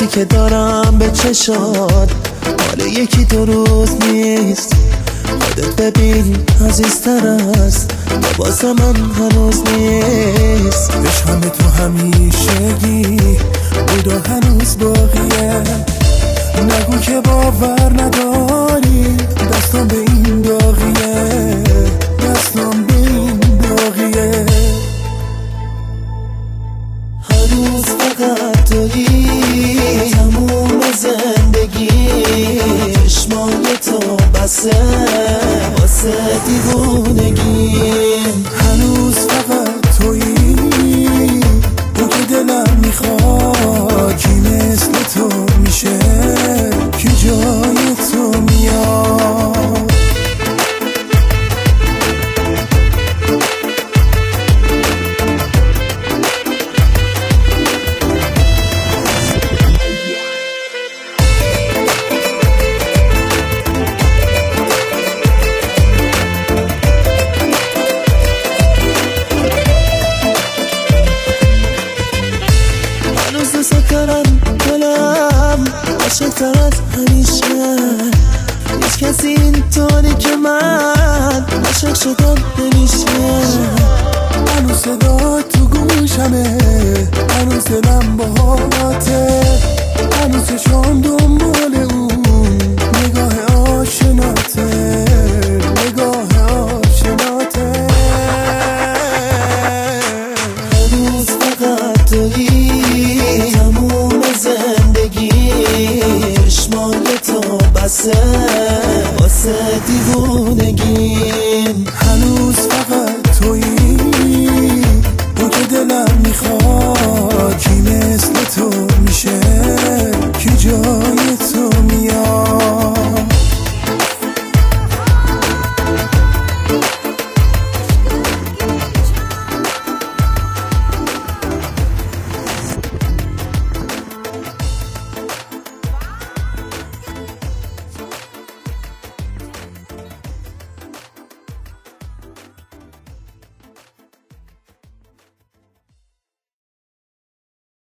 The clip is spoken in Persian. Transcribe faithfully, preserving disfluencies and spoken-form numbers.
که دارم به چشات مال یکی دو روز نیست. خودت ببین عزیزتر است، لباس من هنوز نیست. عشقم تو همیشگی بود و هنوز باقیه. نگو که باور نداری، دستم به این داغیه، دستم به این داغیه. هنوز فقط تویی تموم زندگی، چشمای تو بسه واسه دیوونگی. هنوز فقط تویی تو که دلم میخواد، کی مثل تو میشه کی جای تو میاد. عاشق‌تر از همیشه، هیچ کسی اینطوری که من عاشق شدم نمیشه. هنوز صدا تو گوشمه، هنوز دلم باهاته، هنوز چشم دنبال اون نگاه آشناته، نگاه آشناته. هنوز فقط تویی تموم زندگی، چشمای تو بسه واسه دیوونگی. هنوز فقط